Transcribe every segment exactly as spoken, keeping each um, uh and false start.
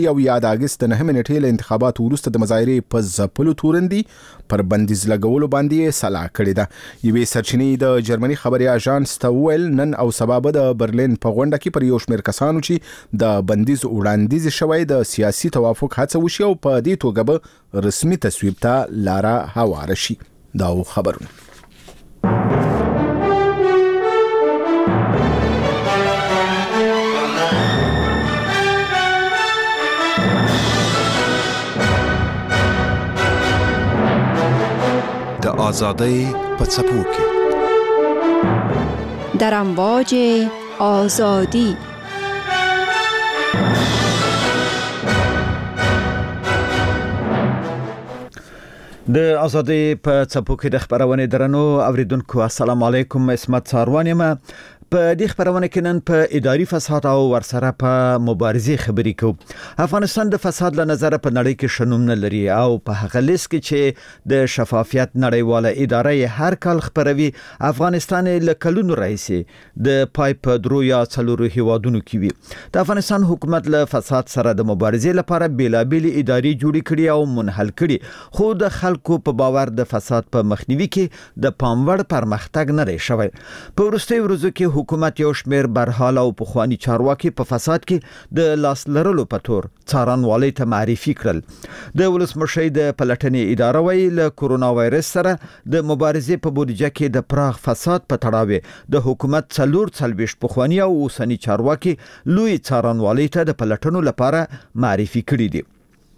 او یا د اگست نهمې نیټې له انتخاباتو وروسته د مظاهرې په ځپلو تورندي پر بندیز لګولو باندې سلا کړې ده. یوې سرچینې د جرمني خبري اژانس ته وویل نن او سبا به د برلین په غونډه کې پر یو شمېر کسانو چې د بندیز وړاندیز شوی د سیاسي توافق هڅه وشي او په دې توګه به رسمي تصویب ته لاره هواره شي. دا خبرونه د آزادۍ په څپو کې در امواج آزادی د آزادۍ په څپو کې د خبرونې درنو اوریدونکو السلام علیکم. اسمت ساروان یم. په دې خبرونه کې نن په اداري فساد او ورسره په مبارزې خبرې کوو. افغانستان د فساد له نظر په نړۍ کې شنوم نه لري او په هغه لیست کې چې د شفافیت نړیواله اداره هر کال خبروي افغانستان له کلونو راهیسي د پای په درو یا څلورو هیوادونو کې وي. د افغانستان حکومت له فساد سره د مبارزې لپاره بیلابېل ادارې جوړې کړي او منحل کړي، خو د خلکو په باور د فساد په مخنیوي کې د پاموړ پرمختګ نه لري شوی. په وروستیو ورځو کې حکومت یو شمېر برحال او پخوانی چارواکي په فساد کې د لاس لرلو په تور څارنوالۍ ته معرفي کړل. د ولسمشر د پلټنې اداره ویلي له کورونا وایرس سره د مبارزې په بودیجه کې د پراخ فساد په تړاو د حکومت څلور څلوېښت پخوانی او اوسنی چارواکي لوی څارنوالۍ ته د پلټنو لپاره معرفي کړي دي.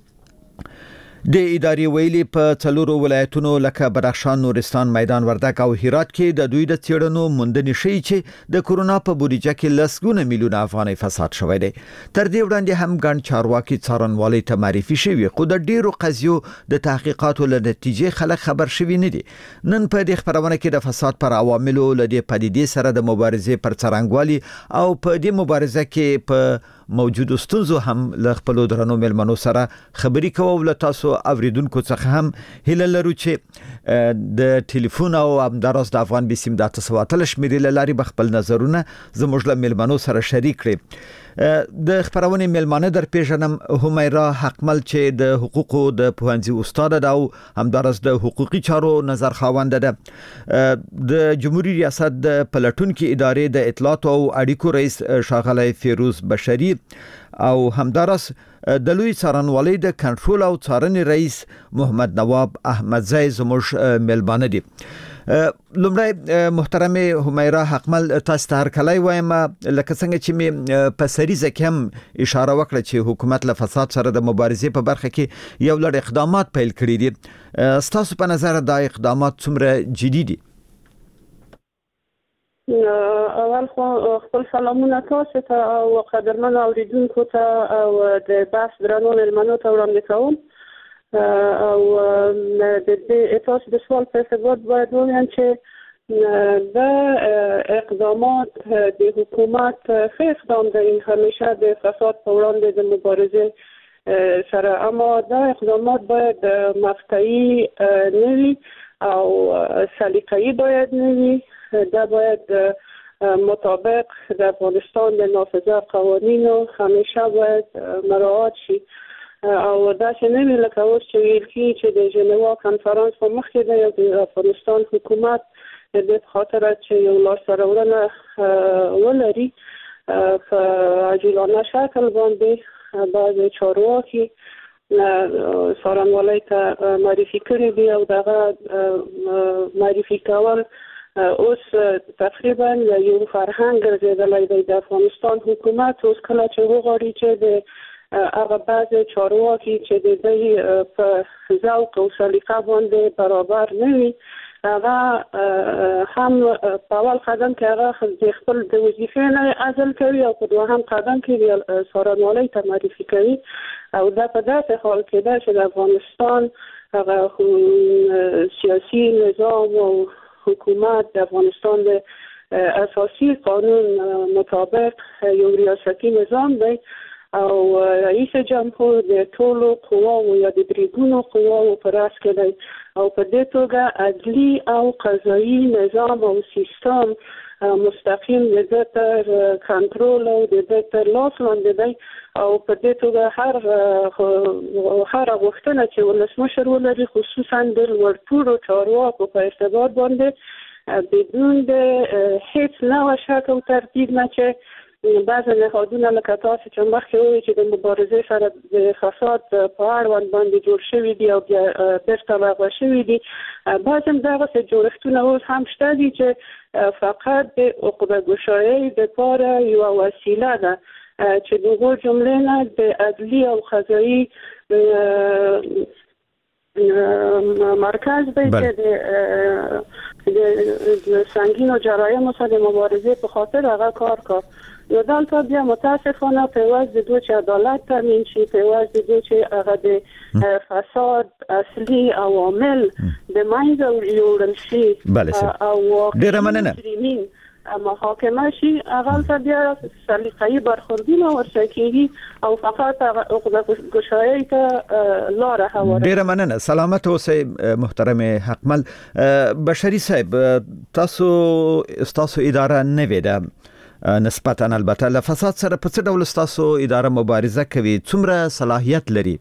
د ادارې ویلي په څلورو ولایتونو لکه بدخشان، نورستان، میدان وردګ او هرات کې د دوی د څېړنو موندنې ښیي چې د کورونا په بودیجه کې لسګونه میلیونه افغانۍ فساد شوی دی. تر دې وړاندې هم ګڼ چارواکي څارنوالۍ ته معرفي شوي، خو د ډیرو قضیو د تحقیقاتو له نتیجې خلک خبر شوي نه دي. نن په دې خبرونه کې د فساد پر عواملو له دې پدیدې سره د مبارزې پر څرنګوالي او په دې مبارزه کې په موجودو ستونزو هم له خپلو درنو مېلمنو سره خبرې کوو. له تاسو اوریدونکو څخه هم هیله لرو چې د ټلیفون او همداراز د افغان بیسیم د اته سوه اتلس شمېرې له لارې به خپل نظرونه زموږ له مېلمنو سره شریک کړي. د خبرونې مېلمانه در پیژنم همیرا حقمل چې د حقوقو د پوهنځي استاد ده او همداراز د حقوقي چارو نظر خاوند ده. د جمهوریت ریاست د پلټونکو ادارې د اطلاعات او اړیکو رئیس ښاغلی فیروز بشری او همداراز د لوی څارنوالۍ د کنټرول او څارنې رئیس محمد نواب احمدزی زموږ مېلمانه دي. لومړی محترمه همیرا حقمل، تاسو ته هرکلی وایم. لکه څنګه چې مې په سریزه کې هم اشاره وکړه چې حکومت له فساد سره د مبارزې په برخه کې یو لړ اقدامات پیل کړي دي. ستاسو په نظر دا اقدامات څومره جدي دي؟ اول خو خپل سلامونه تاسو ته او قدرمن اوریدونکو ته او د بحث درنو مېلمنو ته وړاندې کوم. او د دې تاسو د سوال په ارتباط باید ووایم چې د اقدامات د حکومت ښه اقدام دی همیشه د فساد په وړاندې د مبارزې سره، اما دا اقدامات باید مقطعي نه وي او سلیقه‌ای باید نه وي. دا باید مطابق د افغانستان د نافذه قوانینو همیشه باید مراعات شي او دا چې نه وي لکه اوس چې ویل کېږي چې د ژنوا کنفرانس په مخکې دی او د افغانستان حکومت د دې په خاطر چې یو لاسته راوړنه ولري په عاجلانه شکل باندې بعضې چارواکي څارنوالۍ ته معرفي کړي دي او دغه معرفي کول اوس تقریبا یو فرهنګ ګرځېدلی دی د افغانستان حکومت. اوس کله چې وغواړي چې د هغه بعضې چارواکي چې د دوی په ذوق او سلیقه باندې برابر نه وي، هغه هم په اول قدم کې هغه د خپل د وظیفې نه عزل کوي او په دوهم قدم کې څارنوالۍ ته معرفي کوي. او دا په داسې حال کې ده چې د افغانستان هغه سیاسي نظام او حکومت د افغانستان د اساسي قانون مطابق یو ریاستي نظام دی او رئیس جمهور د ټولو قواو یا د دریګونو قواو په راس کې دی او په دې توګه عدلي او قضایي نظام او سیستم مستقیم د دې تر کنټرول او د دې تر لاس لاندې دی او په دې توګه هر هر غوښتنه چې ولسمشر ولري خصوصا د ورپورو چارواکو په ارتباط باندې بدون د هیڅ نوع شک او تردید نه چې بعض نهادونه لکه تاسو چې مخکې وویل چې د مبارزې سره د فساد په اړوند باندې جوړ شوي دي او بیا بیرته لغوه شوي دي، بعض هم دغسې جوړښتونه اوس هم شته دي چې فقط د عقبه‌ګشایۍ دپاره یوه وسیله ده چې د هغو جملې نه د عدلي او قضایي مرکز دی چې د سنگینو جرایمو سره د مبارزې په خاطر هغه کار کار یو دلته بیا متاسفانه پیوست د دوی چې عدالت تامین شي، پیوست د دوی چې هغه د فساد اصلي عوامل د منځه یوړل شي او ډېره مننه محاکمه شي، هغه بیا سلیقه‌ای برخوردونه ورسره کېږي او فقط عقبه‌ګشایۍ ته لاره هواره. ډېره مننه، سلامت اوسئ محترم حقمل. بشري صاحب، تاسو تاسو اداره نوې ده نسبتا البته له فساد سره په څه ډول تاسو اداره مبارزه کوي، څومره صلاحیت لري؟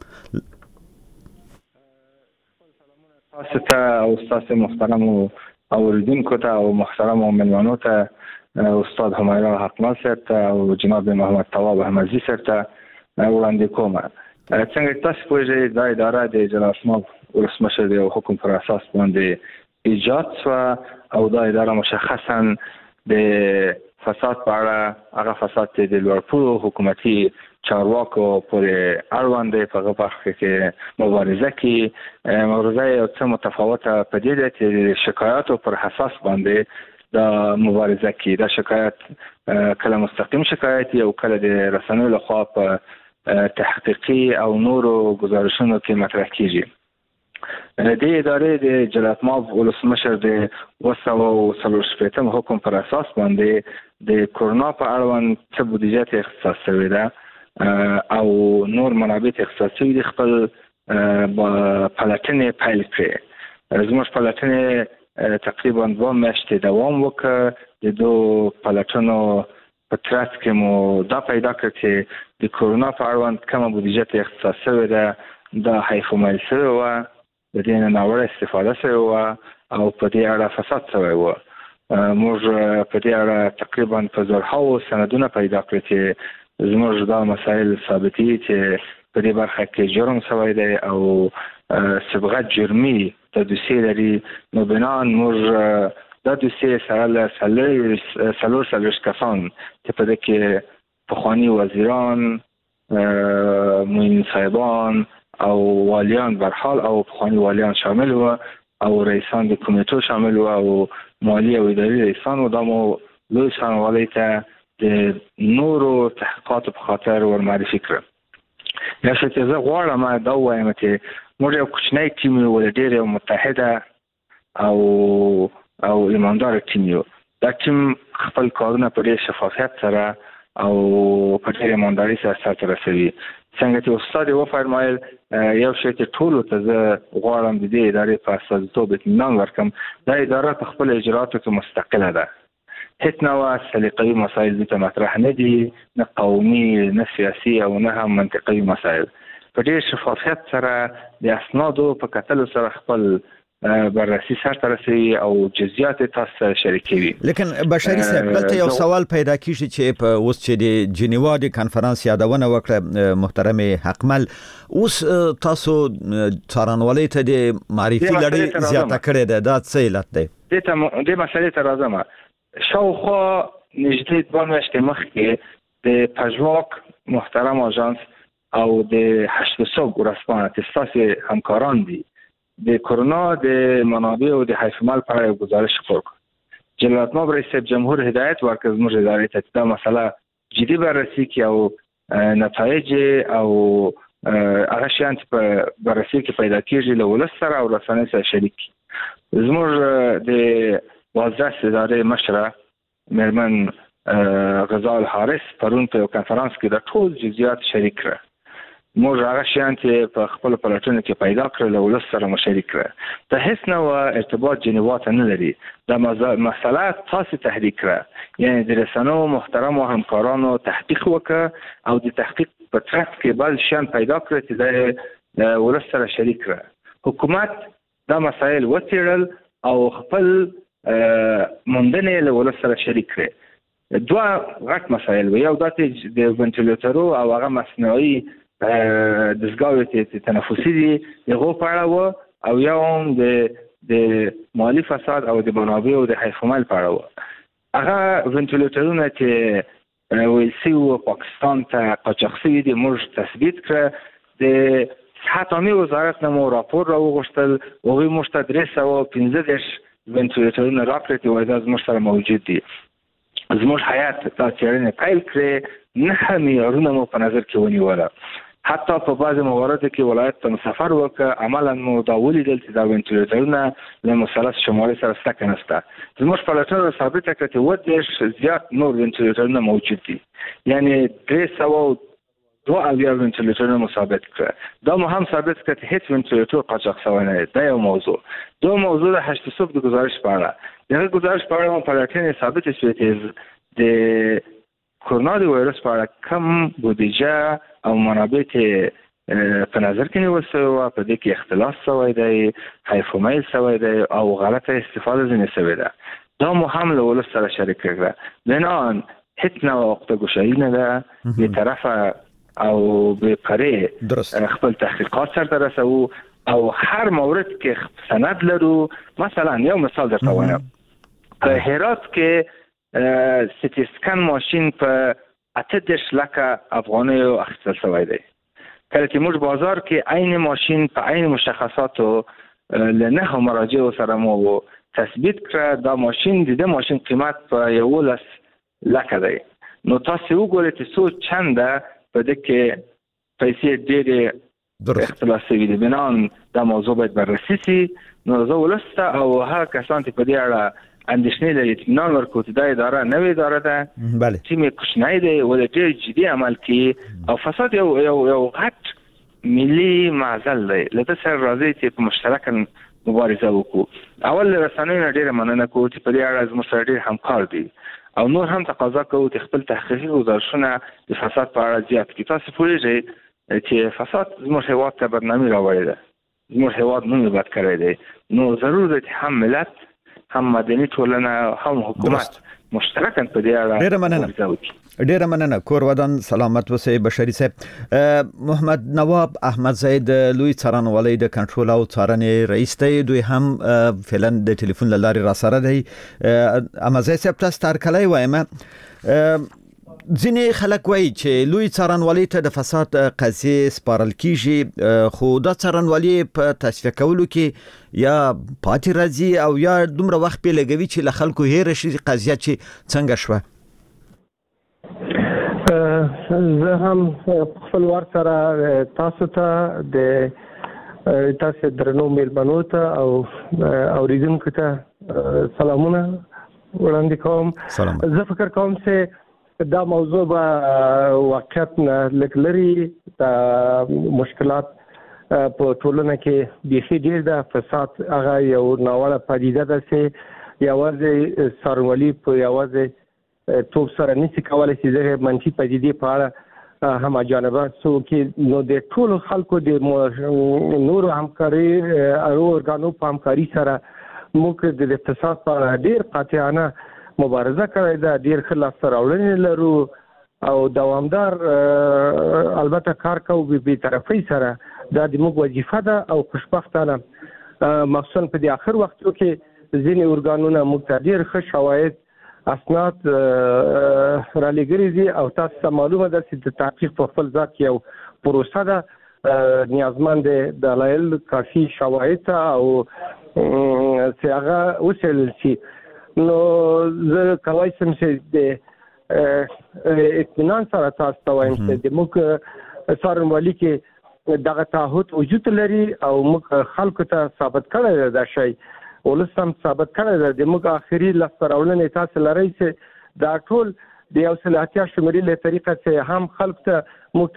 تاسو ته او تاسو محترم اوریدونکو ته او محترم مېلمنو ته استاد همایون حقمل صاحب ته او جناب محمد طواب احمدزي صاحب ته وړاندې کوم. څنګه تاسو پوهیږئ دا اداره د جلال اسماعیل ولسمشر د حکم پر اساس باندې ایجاد شوه او دا اداره مشخصا د فساد په اړه هغه فساد چې د لوړپوړو حکومتي چارواکو پورې اړوند دی په هغه برخه کې مبارزه کوي. مبارزه یو څه متفاوته په دې ده چې شکایاتو پر حساس باندې د مبارزه کوي. دا شکایت کله مستقیم شکایت او کله د رسنیو لخوا په تحقیقي او نورو گزارشونو کې مطرح کیږي. د ادارې د جلال اسماعیل ولسمشر د اوه سوه څلور شپېتم حکم پر اساس باندې د کورونا په اړوند څه بودیجه اختصاص شوې ده او نور منابع اختصاص شوي دي. خپل پلټنې پیل کړې. زموږ پلټنې تقریبا دوه میاشتې دوام وکړ. د دو پلټنو په ترڅ کې مو دا پیدا کړ چې د کورونا په اړوند کومه بودیجه اختصاص شوې ده دا حیف ومایل شوې وه، د دې نه ناوړه استفاده شوې وه او په دې اړه فساد شوی وه. موږ په دې اړه تقریبا په زرهاوو سندونه پیدا کړل چې زموږ دا مسایل ثابتوي چې په دې برخه کې جرم شوی دی او سبقت جرمي د دوسیې لري. نو بنان موږ دا دوسیې سره له څلور څلوېښت کسان چې په دې کې پخواني وزیران، معین صاحبان او والیان برحال او پخوانی والیان شامل و او رئیسان د کمیټو شامل و او مالی او اداري رئیسان و. دا مو لوی څارنوالۍ ته د نورو تحقیقاتو په خاطر ورمعرفي کړه. یا څه چې زه غواړم دا ووایم چې موږ یو کوچنی ټیم یو، ډېر یو متحده او او ایماندار ټیم یو. دا ټیم خپل کارونه په ډېر شفافیت سره او په ډېر ایمانداري سره سرته رسوي. څنګه چې استاد وفرمایل یو شی چې ټولو ته زه غواړم د دې ادارې په استازیتوب اطمینان ورکړم، دا اداره په خپل اجراتو کې مستقله ده. هیڅ نوع سلیقه‌ای مسایل دلته مطرح نه دي، نه قومي نه سیاسي او نه هم منطقي مسایل. په ډېر شفافیت سره د اسنادو په کتلو سره خپل بررسي سره رسوي او جزئیات تاسو شریکوي. لیکن بشري صاحب دلته یو سوال پیدا کیږي چې په اوس چې د جنیوا د کانفرنس یادونه وکړه محترم حقمل، اوس تاسو څارنوالۍ ته د معرفي لړۍ زیاته کړې ده، دا څه علت دی؟ دې ته دې مسلې ته راځم. شاوخوا نږدې دوه میاشتې مخکې د پژواک محترم آژانس او د هشت صبح ورځپاڼه چې ستاسو همکاران دي د کورونا د منابع او د حیف مال په اړه گزارش خپور کړ. جلال اسماعیل رئیس جمهور هدایت ورکړ زموږ ادارې ته دا مسله جدي بررسي کړي او نتایج او هغه شیان چې په بررسي کې پیدا کیږي له ولس سره او رسنیو سره شریک کړي. زموږ د وزارت ادارې مشره مېرمن غزال حارث پرون په یو کنفرانس کې د ټول جزئیات شریک کړه. موږ هغه شیان چې په خپل پلاتونو کې پیدا کړل او ولس سره مشارک کړه ته هیڅ نوع ارتباط جنیوا نه لري دا مسله تاسو تحریک کړه یعنی د رسنیو محترم او همکارانو تحقیق وکړه او د تحقیق په ترڅ کې بل شیان پیدا کړ چې د ولس سره شریک کړه حکومت دا مسایل وڅېړل او خپل موندنې له ولس سره شریک کړي دوه غټ مسایل یو دا چې د وینټیلیټرو او هغه مصنوعي دستګاوې تنفسي دي هغه په اړه و او یو هم د د مالی فساد او د منابعو د حیفمل په اړه و هغه وینټیلیټرونه چې ویل سوي پاکستان ته قاچاق شوي دي موږ تثبیت کړه د صحت عامه وزارت نه مو راپور راوغوښتل هغوی موږ ته درې سوه پنځه دېرش وینټیلیټرونه راکړي چې وایي دا زموږ سره موجود دي زموږ حیات دا څېړنې پیل کړې نهه معیارونه مو په نظر کې ونیوله حتی په بعضې مواردو کې ولایت ته سفر وکړه عملا مو دا ولیدل چې دا وینټیلیټرونه له مثلث شمالي سره شته که نشته زموږ پلټنه ثابته کړه چې اووه دېرش زیات نور وینټیلیټرونه موجود دي یعنې درې سوه دوه اویا وینټیلیټرونه مو ثابت کړه دا مو هم ثابت کړه چې هېڅ وینټیلیټر قاچاق شوی نه دی دا یو موضوع دوه موضوع د هشت صبح د گزارش په اړه د هغه گزارش په اړه مو پلټنې ثابتې شوې چې د کورونا د وایرس په اړه کم بودیجه او منابع چې په نظر کې نیول شوی وه په دې کې اختلاس شوی دی حیفومیل شوی دی او غلطه استفاده ځینې شوې ده دا مو هم له ولس سره شریک کړه بناهن هېڅ نوع عقده‌ګشایي نه ده بېطرفه او به پرې خپل تحقیقات سره رسو او هر مورد کې سند لرو مثلا یو مثال درته وایم په هرات کې سټي سکن ماشین په اته دېرش لکه افغانیو اخیستل شوی دی کله چې موږ بازار کې عین ماشین په عین مشخصاتو له نهه مراجعو سره مو تثبیت کړه دا ماشین د دې ماشین قیمت په یولس لکه دی نو تاسو وګورئ چې څو چنده په دې کې پیسې ډېرې اختلاف شوي دي بنان دا موضوع باید بررسي شي نو زه ولس ته او هغه کسان چې په دې اړه اندېښنې لري اطمینان ورکړو چې دا اداره نوې اداره ده چې مې کوچنی دی او د ډېر جدي عمل کوي او فساد یو یو یو غټ ملي معضل دی له ده سره راځي چې په مشترکه مبارزه وکړو اول له رسنیو نه ډېره مننه کوو چې په دې اړه زموږ سره ډېر همکار دي او نور هم تقاضا کوو چې خپل تحقیقي گزارشونه د فساد په اړه زیات کړي تاسو پوهېږئ چې فساد زموږ هېواد ته بدنامي راوړې ده زموږ هېواد نوم یې بد کړی دی نو ضرور دی چې هم ملت هم مدني ټولنه هم حکومت مشترکاً په دې اړه ډېره مننه ډېره مننه کور ودان سلامت اوسئ بشري صاحب محمد نواب احمد زید لوی څارنوالۍ د کنټرول او څارنې رئیس دی دوی هم فعلا د ټلیفون له لارې راسره دی احمد زید صاحب تاسو ته هرکلی وایم ځینې خلک وایي چې لوی څارنوالۍ ته د فساد قضیې سپارل کیږي خو دا څارنوالي په تصفیه کولو کې یا پاتې راځي او یا دومره وخت پې لګوي چې له خلکو هېره شي قضیه چې څنګه شوه زه هم خپل وار سره تاسو ته د تاسو درنو میلمنو ته او اوریدونکو ته سلامونه وړاندې کوم زه فکر کوم چې دا موضوع به واقعیت نه لږ لرې د مشکلات په ټولنه کې بیخي ډېر ده فساد هغه یو ناوړه پدیده ده چې یوازې څارنوالي په یوازې توب سره نشي کولی چې دغه منفي پدیدې په اړه هم جانبه څوک نو د ټولو خلکو د نورو همکاري او ارګانو په همکاري سره موږ د فساد په اړه ډېر قاطعانه مبارزه کړې ده ډېر ښه لاسته راوړنې لرو او دوامدار البته کار کوو بې طرفۍ سره دا د موږ وظیفه ده او خوشبختانه مخصوصا په دې اخر وختو کې ځینې ارګانونه موږ ته ډېر ښه شواهد اسناد رالیږلي دي او تاسو ته معلومه ده چې د تحقیق په خپل ذات کې یو پروسه ده نیازمند دلایل کافي شواهد ته او چې هغه وڅېړل شي نو زه کولی شم چې د اطمینان سره تاسو ته وایم چې د موږ څارنوالي کې دغه تعهد وجود لري او موږ خلکو ته ثابت کړی دی دا شی ولس هم ثابت کړی دی د موږ آخري لاسته راوړنې تاسو لرئ چې دا ټول د یو سل اتیا شمېرې له طریقه چې هم خلکو ته موږ ته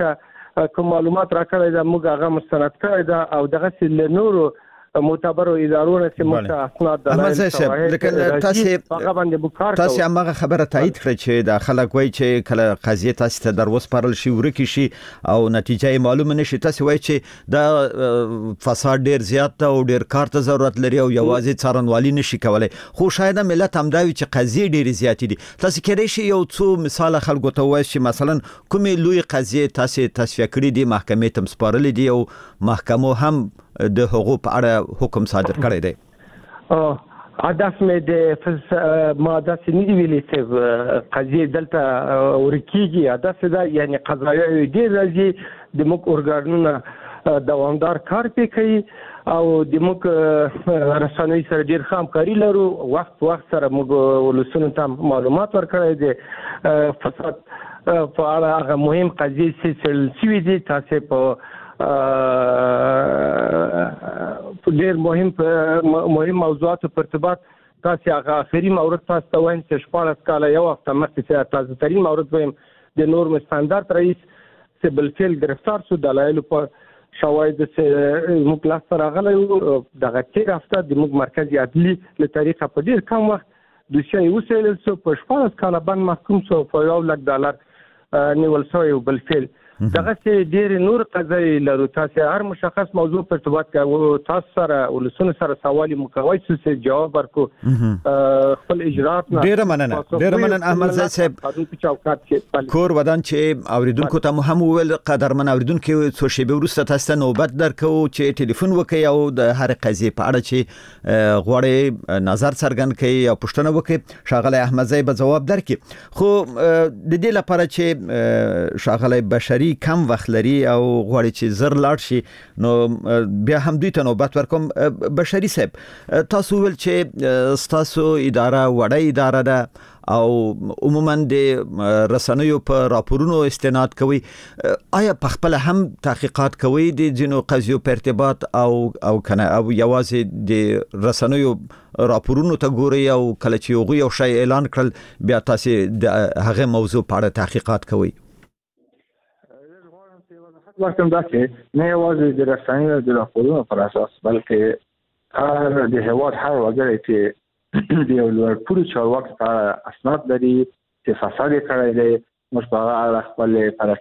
کوم معلومات راکړی دا موږ هغه مستند کړی دا او دغه څه نورو معتبرو ادارو نه چې موږ اسناد دلایل لیکن تاسو هغه باندې وکړ تاسو هغه خبره تایید کړئ چې د خلک وایي چې کله قضیه تاسو ته در وسپارل شي ورکی شي او نتیجه معلومه نشي تاسو وایي چې دا فساد ډیر زیات ده او ډیر کار ته ضرورت لري او یوازې څارنوالي نشي کولای خو شاید ملت هم دا وي چې قضیه ډیر زیات دي تاسو کېدای شي یو څو مثال خلکو ته وایي چې مثلا کومې لوی قضیه تاسو تصفیه کړې دي محکمې ته سپارلې دي او محکمو هم د حقوق په اړه حکم صادر کړی دی ا هدف مې د ماده سنیدي ویلې چې قضیه دلته ورکیږي هدف دا یعنی قضایا دې راځي د موږ اورګانونه دوامدار کار کوي او د موږ رسنۍ سره ډیر همکاري لرو وخت وخت سره موږ ولسونو ته معلومات ورکړی دي فساد په اړه هغه مهم قضیه چې سوي دي تاسو په ډیر مهم مهم موضوعات په ارتباط تاسو هغه اخري مورد تاسو ته وایم چې شپږ کاله یو وخت مخکې تاسو ترين مورد وایم د نورم استاندارد رئیس چې بلفیل گرفتار شو دلایل په شواهد چې موږ لاس سره غلې دغه تیر هفته د موږ مرکزی عدلی له طریقه په ډیر کم وخت دوسیه وسیل سو په شپږ کاله باندې محکوم شو په یو لک ډالر نیول شوی بلفیل دغه چې ډېر نور قضایي لرو تاسو هر مشخص موضوع په ارتباط کوي تاسو سره ولسونه سره سوال مکوي چې جواب ورکو خپل اجرات نه ډېر مننه ډېر مننه احمد زاید صاحب کور ودان چې اوریدونکو ته هم ویل قدرمن اوریدونکو څو شی به ورسته تاسو نوبت درکو چې ټلیفون وکي او د هر قضیه په اړه چې غوړې نظر څرګند کړي او پوښتنه وکړي شاغله احمد زاید به جواب درکړي خو د دې لپاره چې شاغله بشری کم وخت لري او غواړي چې زر لاړ شي نو بیا هم دوی ته نوبت ورکوم بشری صاحب تاسو ول چې تاسو اداره وړه اداره ده او عموما د رسنیو په راپورونو استناد کوي آیا په خپل هم تحقیقات کوي د جنو قضیو په ارتباط او او کنه او یوازې د رسنیو راپورونو ته ګوري او کله چې یو یو شی اعلان کړل بیا تاسو د هغه موضوع په اړه تحقیقات کوي وختم دا چې نه یوازې د رسنیو د راپورونو پر اساس بلکې هر د هواد هر وګړي چې د یو لوړ پوړي چارواکي په اسناد لري چې فساد کړی دی موږ په هغه خپل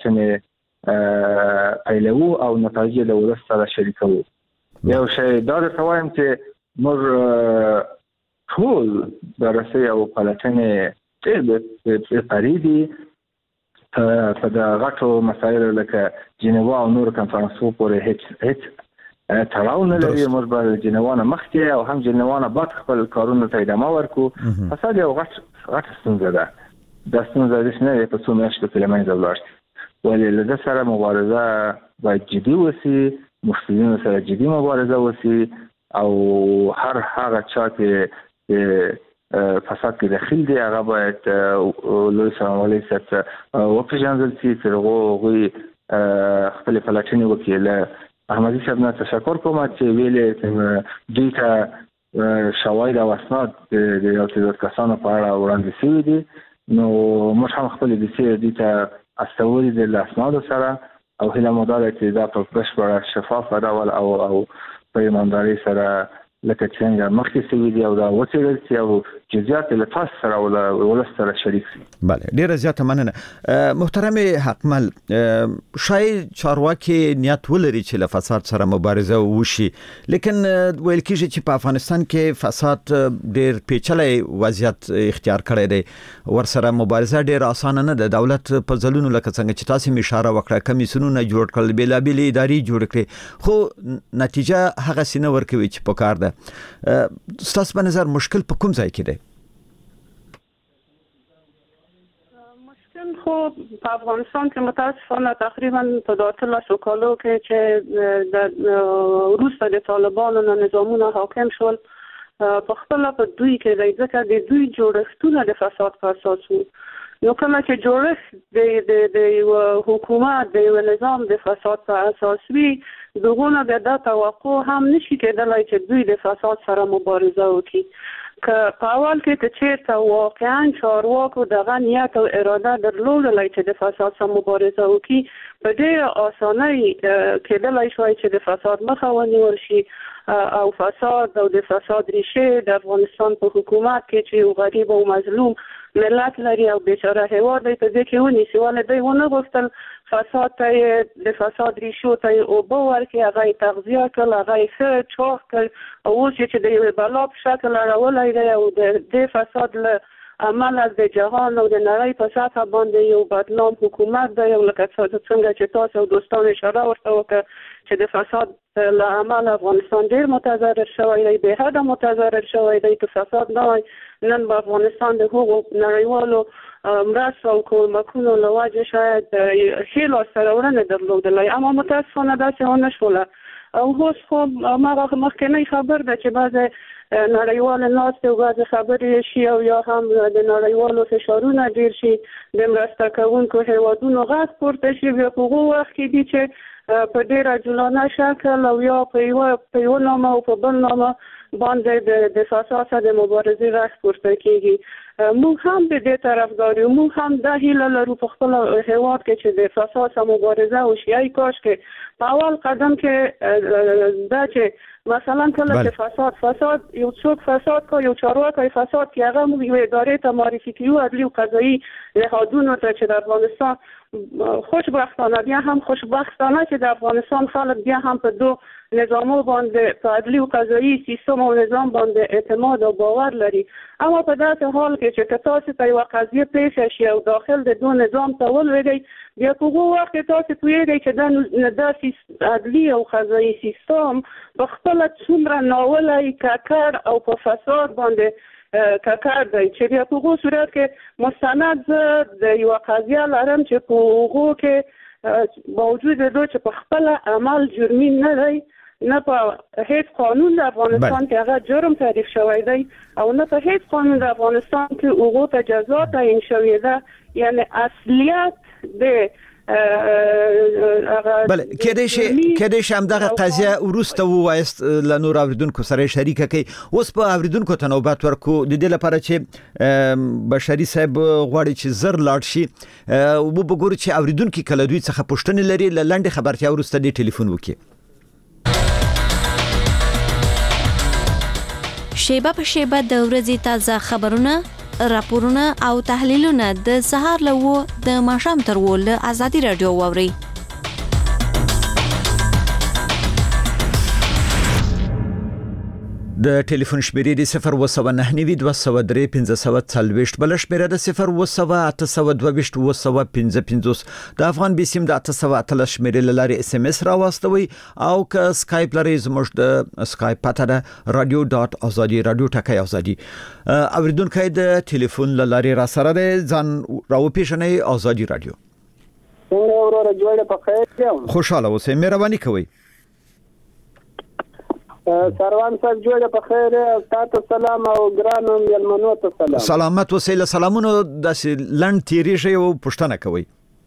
پلاتنې ایلو او نتایج له ولس سره شریکو یو شی دا وایم چې موږ ټول د رسنیو او پلاتنې چې پریدي په د غټو مسایلو لکه جنیوا او نور کنفرانسو پورې هیڅ هیڅ تړاو نه لري موږ به جنیوا نه مخکې او هم جنیوا نه بعد خپل کارونه ته ادامه ورکو فساد یو غټ غټ ستونزه ده دا ستونزه د شنه په څو میاشتو کې لمنځه ولاړ شي ولې له دې سره مبارزه باید جدي وسی مفسدینو سره جدي مبارزه وسی او هر هغه چا چې فساد کې داخل دی هغه باید لوی سموالي ست او پیژندل شي چې هغه خپل پلاتینی وکیل احمدی صاحب نه تشکر کوم چې ویلې دوی ته شواهد او اسناد د یو څو کسانو په اړه وړاندې شوي دي نو موږ هم خپل د سې دوی ته استوري د اسناد سره او هله مدار چې دا په بشپړ شفاف ډول او او په ایمانداري سره لکه څنګه مخکې سوي دي او دا وڅېړل شي او جزئیات له تاسو سره او ولس سره شریک شي. بله ډیره زیاته مننه محترم حقمل شاید چارواکي نیت ولري چې له فساد سره مبارزه وشي لیکن ویل کېږي چې په افغانستان کې فساد ډیر پیچلې وضعیت اختیار کړی دی ورسره مبارزه ډیر اسانه نه ده دولت په ځلونو لکه څنګه چې تاسو اشاره وکړه کمیسیونونه جوړ کړل بیلابېلې ادارې جوړ کړې خو نتیجه هغه سینه ورکوي چې په کار ده ستاسو په نظر مشکل په کوم ځای کې دی؟ مشکل خو په افغانستان کې متاسفانه تقریبا په داتلسو کالو کې چې د وروسته د طالبانو نه نظامونه حاکم شول په خپل په دوی کې د ځکه د دوی جوړښتونه د فساد په اساس وو نو کله چې جوړښت د د حکومت د نظام د فساد په اساس وي دغه بیا د توقع هم نشي کېدلای چې دوی د فساد سره مبارزه وکړي که په اول کې ته چیرته واقعا چارواکو دغه نیت او اراده درلودلی چې د فساد سره مبارزه وکړي په ډېره اسانۍ کېدلی شوی چې د فساد مخه ونیول شي او فساد او د فساد ریشه د افغانستان په حکومت کې چې یو غریب او مظلوم ملت لري او بیچاره هیواد دی په دې کې ونیسي ولې دوی ونه غوښتل فساد ته د فساد ریشو ته اوبه ورکړي هغه یې تغذیه کړل هغه یې ښه چاق کړ او اوس چې د یوې بلا په شکل اړولی دی او د دې فساد له امله د جهان او د نړۍ په سطحه باندې یو بدنام حکومت دی او لکه څنګه چې تاسو دوستان اشاره ورته وکړه چې د فساد له امله افغانستان ډېر متضرر شوی دی بې حده متضرر شوی دی که فساد نه وای نن به افغانستان د هغو نړیوالو مرستو او کمکونو له وجې شاید ښې لاسته راوړنې درلودلی اما متاسفانه داسې ونه شوله او اوس خو هماغه مخکینی خبر ده چې بعضې نړیوال ناستې او بعضې خبرې شي او یا هم د نړیوالو فشارونه ډېر شي د مرسته کوونکو هیوادونو غږ پورته شي بیا په هغو وخت کې دي چې په ډېر عجولانه شکل او یا په یوه په یوه نامه او په بل نامه باندې د فساد سره د مبارزې غږ پورته کېږي موږ هم د دې طرفدار یو موږ هم دا هیله لرو په خپل هیواد کې چې د فساد سره مبارزه وشي ای کاش کې په اول قدم کې دا چې مثلا کله چې فساد فساد یو څوک فساد کوي یو چارواکی فساد کوي هغه موږ یو ادارې ته معرفي کوو عدلي او قضایي نهادونو ته چې د افغانستان خوشبختانه بیا هم خوشبختانه چې د افغانستان خلک بیا هم په دو نظامو باندې په عدلي او قضایي سیستم او نظام باندې اعتماد او باور لري اما په داسې حال کې چې تاسو ته یو قضیه پیښ شي او داخل د دو نظام ته ولوېږئ بیا په هغو وخت کې تاسو پوهېږئ چې دا دا عدلي او قضایي سیستم په خپله څومره ناولی ککړ او په فساد باندې ککړ دی چې بیا په هغو صورت کې مستند زه د یوه قضیه لرم چې په هغو کې باوجود دو چې په خپله عمل جرمي نه دی نه په هیڅ قانون د افغانستان کې هغه جرم تعریف شوی دی او نه په هیڅ قانون د افغانستان کې هغو ته جزا تعیین شوې ده یعنی اصلیت د بله کېدای شي کېدای شي همدغه قضیه وروسته ووایست له نور اوریدونکو سره شریکه کړئ اوس په اوریدونکو ته نوبت ورکو د دې لپاره چې بشري صاحب غواړي چې زر لاړ شي وګورو چې اوریدونکو کله دوی څخه پوښتنې لري له لنډې خبرتیا وروسته د ټلیفون وکړي شیبه په شیبه د ورځې تازه خبرونه راپورونه او تحلیلونه د سهار له و د ماښام تر و له ازادي رادیو واوري د ټلیفون شمیرې د صفر و سوه نهه نوي دوه سوه درې پنځه سوه څلوېښت بل شمیره د صفر و سوه اته سوه دوه ویشت اوه سوه پنځه پنځوس د افغان بیسیم د اته سوه اتلس شمیرې له لارې اس ام اس راواستوي او که سکایپ لرئ زموږ د سکایپ پته ده رادیو ډاټ ازادي رادیو ټکی ازادي اوریدونکي د ټلیفون له لارې را سره ده ځان راوپېژنئ ازادي رادیو څنګه وروره جوړه په خیر یم خوشاله اوسئ مهرباني کوئ سروان صاحب جوړه په خیر تاسو سلام او ګرانو مېلمنو ته سلام سلامت اوسئ له سلامونو داسې لنډ تیریږي او پوښتنه کوئ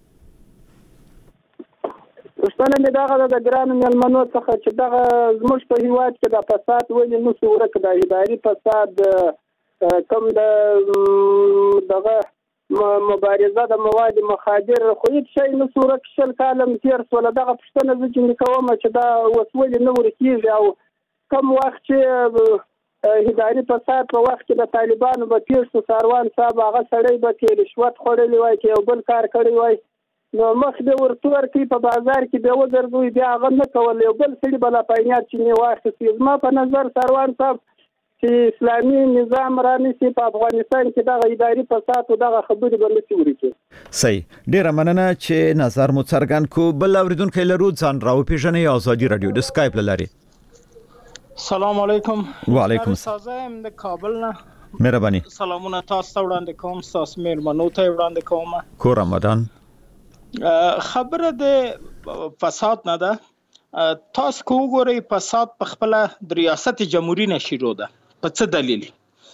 پوښتنه مې دغه د ګرانو مېلمنو څخه چې دغه زموږ په هیواد کې د فساد ولې نشو ورک د اداري فساد کوم د دغه مبارزه د مواد مخدر خو هیڅ شی نشو ورک شل کالم تیر سول دغه پوښتنه زه چې کوم چې دا وسولې نه ورکیږي او کوم وخت چې اداري فساد په وخت کې د طالبانو په تیر شو سروان صاحب هغه سړی به کې رشوت خوړلی وای چې یو بل کار کړی وای نو مخ به ورته ورکړي په بازار کې به وګرځوي بیا هغه نه کول یو بل سړي بلا پاینات چې نه واخلي زما په نظر سروان صاحب چې اسلامي نظام رانیسي په افغانستان کې دغه اداري فساد او دغه خبرې به نشي ورکړي صحیح ډیره مننه چې نظر مو څرګند کو بل اوریدونکو لرو ځان راوپېژنئ ازادي رادیو د سکایپ له لارې سلام علیکم وعلیکم السلام د کابل نه مهرباني سلامونه تاسو ته وړاندې کوم تاسو مېرمنو ته وړاندې کوم کو رمضان خبره د فساد نه ده تاسو کو ګورئ فساد په خپل د ریاست جمهوریت نه شروع ده په څه دلیل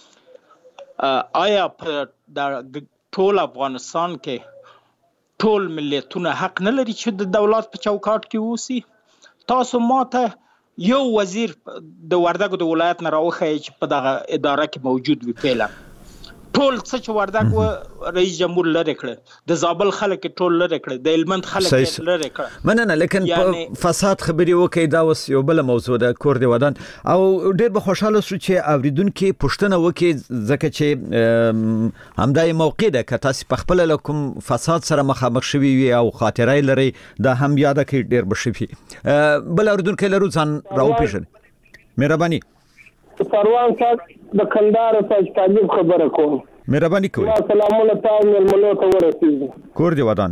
آیا په ټول افغانستان کې ټول ملتونه حق نه لري چې د دولت په چوکاټ کې اوسي تاسو ماته یو وزیر د وردګو د ولایت نه راوخی چې په دغه اداره کې موجود وي فعلا ټول څه چې وردګ و رئیس جمهور لري کړ د زابل خلک ټول لري کړ د هلمند خلک لري کړ مننه لیکن په فساد خبري وکي دا اوس یو بل موضوع ده کور دی ودان او ډیر به خوشاله شو چې اوریدونکو پښتنه وکي ځکه چې همدای موقع ده که تاسو په خپل لکم فساد سره مخامخ شوي وي او خاطرای لري دا هم یاد کې ډیر بشوي بل اوریدونکو لرو ځان راو پیژن مهرباني سروان صاحب د کندهار په تعجب خبره کوم مهرباني کوئ سلامونه تاسو ملمنو ته ورسېږي کور دی ودان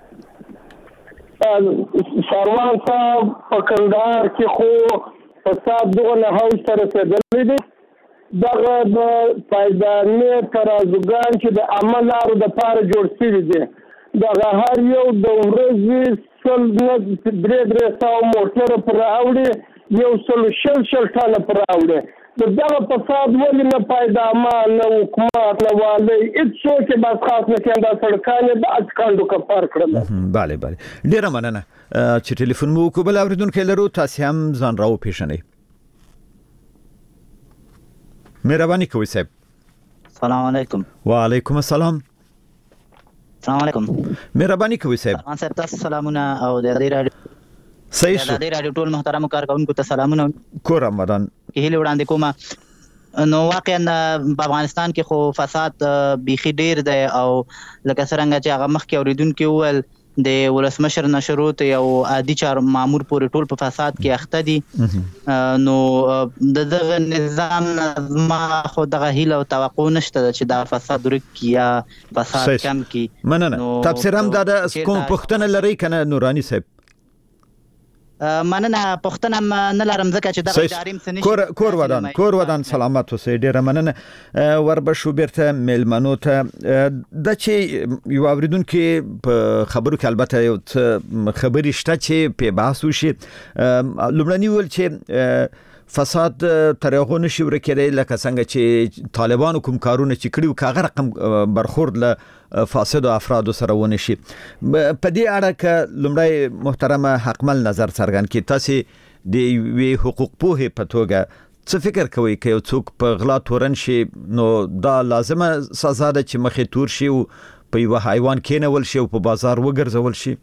سروان صاحب په کندهار کې خو فساد دغه هاوس سره رسېدلی دی دغه د پایدارنې ترازوګان چې د عمل لارو د پاره جوړ شوي دي دغه هر یو د ورځې سل درې درې سوه موټره پر راوړي یو سل شل شل ټانه پر راوړي د دغه فساد ولې نه پایدامه نه حکومت نه والی هېڅوک یې بس خاص نه کوي دا سړکان یې د اچکانډو کفار کړل بله بله ډېره مننه چې ټلیفون مو وکړو بل اورېدونکی لرو تاسې هم ځان را وپېژنئ مهرباني کوئ صاحب سلام علیکم وعلیکم السلام سلام علیکم مهرباني کوئ صاحب سلام صاحب تاسو سلامونه او د دې راډیو صحیح شو د دې راډیو ټول محترم کارکونکو ته سلامونه کور رمضان کې هیله وړاندې کوم نو واقعا په افغانستان کې خو فساد بيخي ډیر دی او لکه څنګه چې هغه مخکې اوریدونکو ول د ولسمشر نشروت یو عادي چار مامور پورې ټول په فساد کې اخته دي نو د دغه نظام ما خو دغه هیله او توقع نشته چې دا فساد ورک یا فساد کم کی مننه تفسیر هم دا کوم پښتنه لري کنه نورانی صاحب مننه پښتنه نه لرم ځکه چې دغه جاریم سنشي کور کور ودان کور ودان سلامت اوسئ ډیره مننه وربشو بیرته میلمنو ته د چې یو اوریدونکو په خبرو کې البته یو خبري شته چې په بحث وشي لومړنی ول چې فساد تر هغه نشي ورکېدای لکه څنګه چې طالبانو کوم کارونه چې کړیو کاغه رقم برخورد له فاسد افراد سره ونه شي په دې اړه ک لومړی محترمه حقمل نظر څرګند کی تاسو د وی حقوق په پتوګه څه فکر کوي ک یو څوک په غلا تورن شي نو دا لازمه سزا ده چې مخې تور شي او په یو حیوان کېنول شي او په بازار وګرځول شي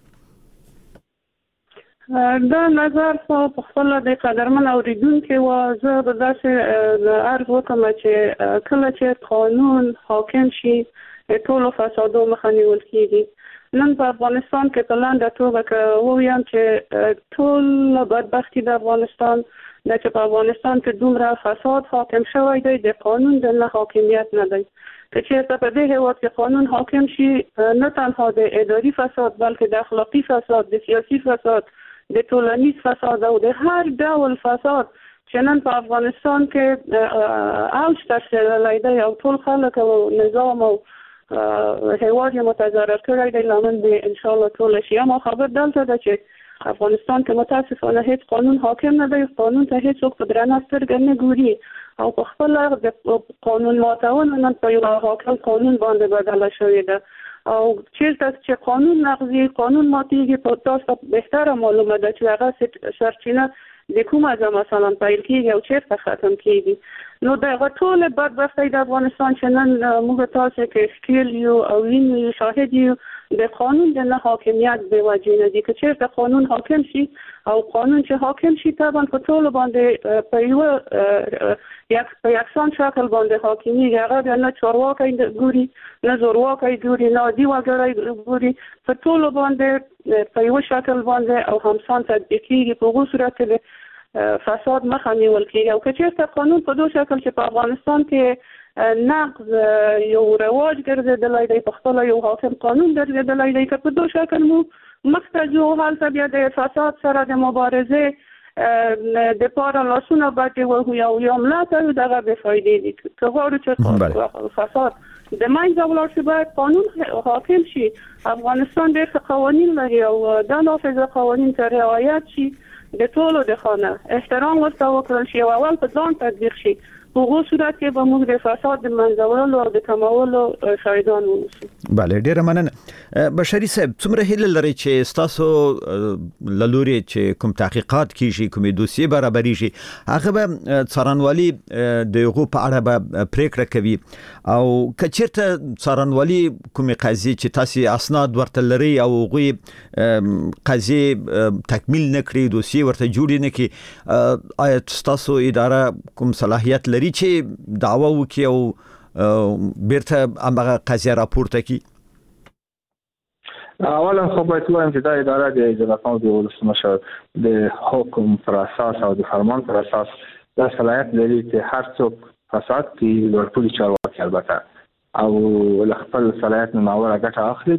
دا نظر په خپل د قدرمن اوریدونکو و زه به داسې عرض وکم چې کله چې قانون حاکم شي ټول فسادو مخه نیول کیږي نن په افغانستان کې په لاندې توګه که ووایم چې ټول بدبختی د افغانستان د چې په افغانستان کې دومره فساد حاکم شوی دی د قانون د نه حاکمیت نه دی که چېرته په دې هېواد کې قانون حاکم شي نه تنها د اداري فساد بلکې د اخلاقي فساد د سیاسي فساد د ټولنیز فساد او د هر ډول فساد چې نن په افغانستان کې اوج ته رسېدلی دی او ټول خلک او نظام او هېواد یې متضرر کړی دی لامل به انشاءالله ټوله شي اما خبر دلته ده چې افغانستان کې متاسفانه هیڅ قانون حاکم نه دی قانون ته هیڅوک په درنه سترګه نه ګوري او په خپله د قانون ماتونه نن په یو حاکم قانون باندې بدله شوې ده او چیرته چې قانون نقضي قانون ماتېږي په تاسو بهتره معلومه ده چې هغه سرچینه د کومه ځای مثلا پیل کېږي او چیرته ختم کېږي نو دغه ټول بدبختۍ د افغانستان چې نن موږ تاسو کې ښکېل یو او وینو شاهد یو د قانون د نه حاکمیت به وجې نه دي که چیرته قانون حاکم شي او قانون چې حاکم شي طبعا په ټولو باندې په یوه یک په یکسان شکل باندې حاکمیږي هغه بیا نه چارواکی ګوري نه زورواکی ګوري نه عادي وګړی ګوري په ټولو باندې په یوه شکل باندې او همسان تطبیق کېږي په هغو صورت کې فساد مخه نیول کېږي او که چېرته قانون په دو شکل چې په افغانستان کې نقض یو رواج ګرځېدلی دی په خپله یو حاکم قانون ګرځېدلی دی که په دو شکل مو مخته ځو هلته بیا د فساد سره د مبارزې د پاره لاسونه باندې وهو یا یا ملا ته دغه بې فایدې دي که غواړو چې فساد د منځه ولاړ شي باید قانون حاکم شي افغانستان ډېر ښه قوانین لري او دا نافذه قوانین ته رعایت شي د ټولو د خانه احترام ورته وکړل شي او اول په ځان تطبیق شي په هغه صورت کې به موږ د فساد د منځولو او د کمولو شاهدان اوسو. بله ډیره مننه. بشری صاحب څومره هیله لري چې تاسو لوري چې کوم تحقیقات کیږي کوم دوسیه برابرۍ شي هغه به څارنوالي د هغو په اړه به پریکړه کوي او کچیرته څارنوالي کوم قضیه چې تاسو اسناد ورته لري او هغوی قضیه تکمیل نه کړي دوسیه ورته جوړ نه کړي آیا تاسو اداره کوم صلاحیت لري چې دعوا وکړي او بیرته هغه قضیه راپورته کړي؟ اولا خو باید وایم چې دا اداره د اجرا د ولسمشر د حکم پر اساس او د فرمان پر اساس دا صلاحیت لري چې هر څوک فساد کې ورپوري چارواکي البته او خپل صلاحیت نه ناوړه ګټه اخلي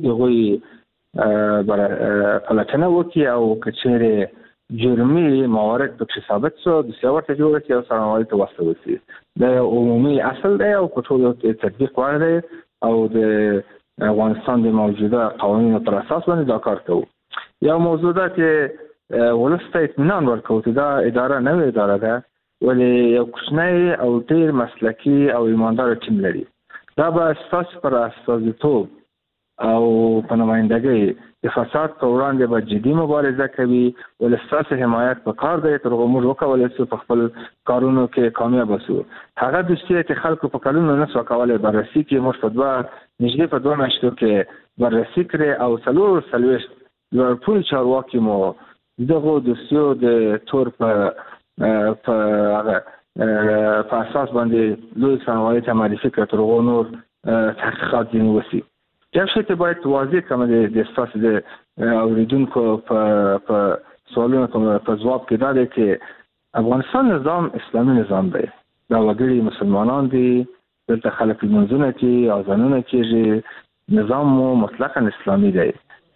دغه بر پلاتنه وکي او کچېره جرمي موارد په ثابت شو د سیاورت جوړه کې او څارنوالي ته واسطه وسی دا عمومي اصل دی او په ټولو تطبیق وړي او د افغانستان د موجوده قوانینو پر اساس باندې دا کار کوي. یو موضوع ده چې ولسته اطمینان ورکوي چې دا اداره نوې اداره ده ولې یو کوچنی او ډیر مسلکي او ایماندار ټیم لري. دا به اساس پر استازیتوب او په نمائندګۍ د فساد په وړاندې به جدي مبارزه کوي ولستاسو حمایت په کار دی تر هغه موږ وکولای شو په خپل کارونو کې کامیاب شو. هغه د چې خلکو په کلونو نه سو کولای بررسي کې موږ په دوه نږدې په دوه میاشتو کې بررسي کړې او څلور څلوېښت ورپوري چارواکي مو دغه دوسیو د تور په په هغه په اساس باندې لوی څارنوالي ته معرفي کړ تر هغه نور تحقیقات ځینې وسی. یو شی ته باید واضح کوم د اساس د اوریدونکو په په سوالونو په ځواب کې دا دی چې افغانستان نظام اسلامي نظام دی. دا وګړي مسلمانان دي دلته خلک منځونه کې اذانونه کېږي نظام مو مطلقاً اسلامي دی.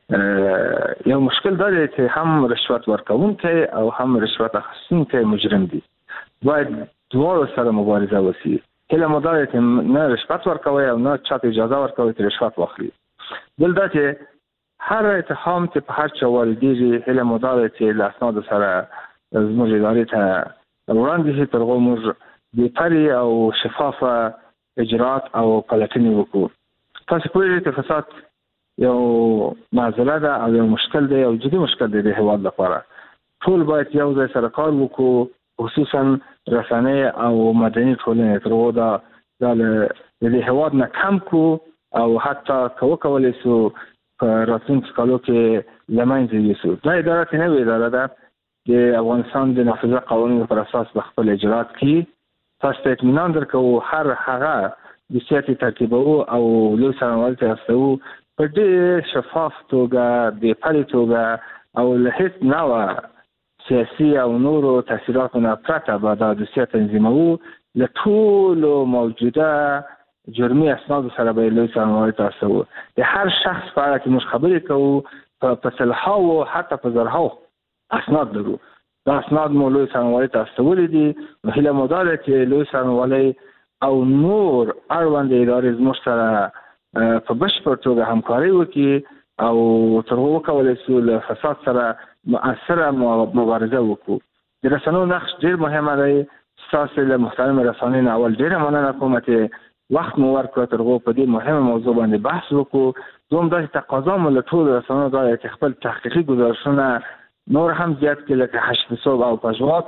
یو مشکل دا دی چې هم رشوت ورکوونکی او هم رشوت اخیستونکی مجرم دي. باید دواړو سره مبارزه وسی. هله مدار چې نه رشوت ورکوي او نه چاته اجازه ورکوي چې رشوت واخلي. بل دا چې هر اتهام چې په هر چا واردېږي هله مدار چې له اسنادو سره زموږ ادارې ته وړاندې شي تر هغو موږ بېپرې او شفافه اجرات او پلټنې وکړو. تاسو پوهېږئ چې فساد یو معضله ده او یو مشکل دی او جدي مشکل دی د هېواد لپاره. ټول باید یو ځای سره کار وکړو خصوصا رسنۍ او مدني ټولنې تر هغو دا د دې هېواد نه کم کړو او حتی که وکولی شو په راتلونکو کالو کې له منځه یوسو. دا اداره چې نوې اداره ده د افغانستان د نافذه قوانینو پر اساس به خپل اجرات کوي. تاسو ته اطمینان درکوو هر هغه دوسیه چې ترتیبوو او لوی څارنوالي ته استوو په ډېر شفاف توګه بېپرې توګه او له هېڅ نوعه سیاسي او نورو تاثیراتو نه پرته به دا دوسیه تنظیموو. له ټولو موجوده جرمي اسنادو سره به لوی څارنوالي ته استوو. د هر شخص په اړه چې موږ خبرې کوو په سلهاوو حتی په زرهاو اسناد لرو. دا اسناد مو لوی څارنوالي ته استولي دي. نو هیله مو دا ده چې لوی څارنوالي او نور اړوند ادارې زموږ سره په بشپړ توګه همکاري وکړي او تر هغو وکولی شو له فساد سره مؤثره مبارزه وکړو. د رسنیو نقش ډېر مهمه دی. ستاسو له محترم رسنۍ نه اول ډېره مننه کوم چې وخت مو ورکړ تر هغو په دې مهمه موضوع باندې بحث وکړو. دوم داسې تقاضا مو له ټولو رسنیو دا دی چې خپل تحقیقي ګزارشونه نور هم زیات کړي لکه حشد صوب او پژواک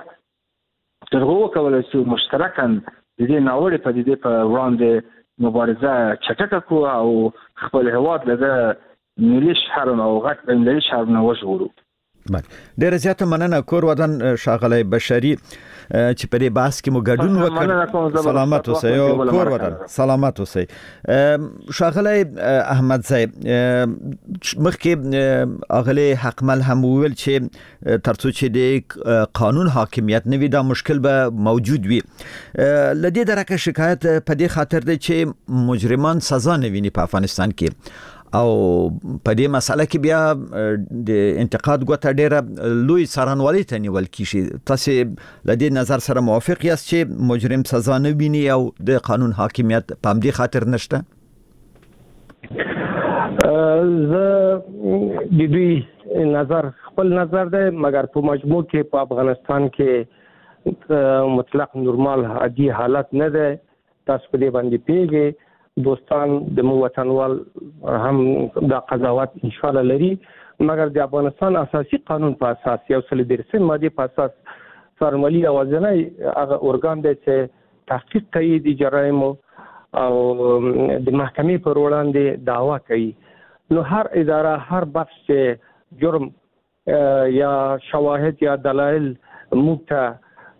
تر هغو وکولی شو مشترکاً د دې ناوړې پدیدې په وړاندې مبارزه چټکه کړو او خپل هېواد له ده ملي شعارونه او غټ بینالمللي شعارونه وژغورو. ډیره زیاته مننه کور ودان ښاغلی بشري چې په دې بحث کې مو ګډون وکړ. سلامت اوسئ او کور ودان سلامت اوسئ. ښاغلی احمدزی مخکې اغلی حقمل هم وویل چې ترڅو چې د قانون حاکمیت نه وي دا مشکل به موجود وي. له دې درکه شکایت په دې خاطر دی چې مجرمان سزا نه ویني په افغانستان کې او په دې مسله کې بیا د انتقاد ګوته ډیره لوی څارنوالي ته نیول کیږي. تاسو له دې نظر سره موافق یاست چې مجرم سزا نه ویني او د قانون حاکمیت په همدې خاطر نشته؟ زه د دوی نظر خپل نظر دی مګر په مجموع کې په افغانستان کې مطلق نورمال عادي حالت نه ده. تاسو په دې باندې پیږي دوستان د مو وطنوال هم دا قضاوت ان شاء الله لري، مګر د افغانستان اساسي قانون په اساس یو سل درسم ماده په اساس څارنوالي اوازنۍ هغه ارګان دی چې تحقیق کوي د جرایم او د محکمې پر وړاندې دعوا کوي. نو هر اداره هر بخش چې جرم یا شواهد یا دلایل موږ ته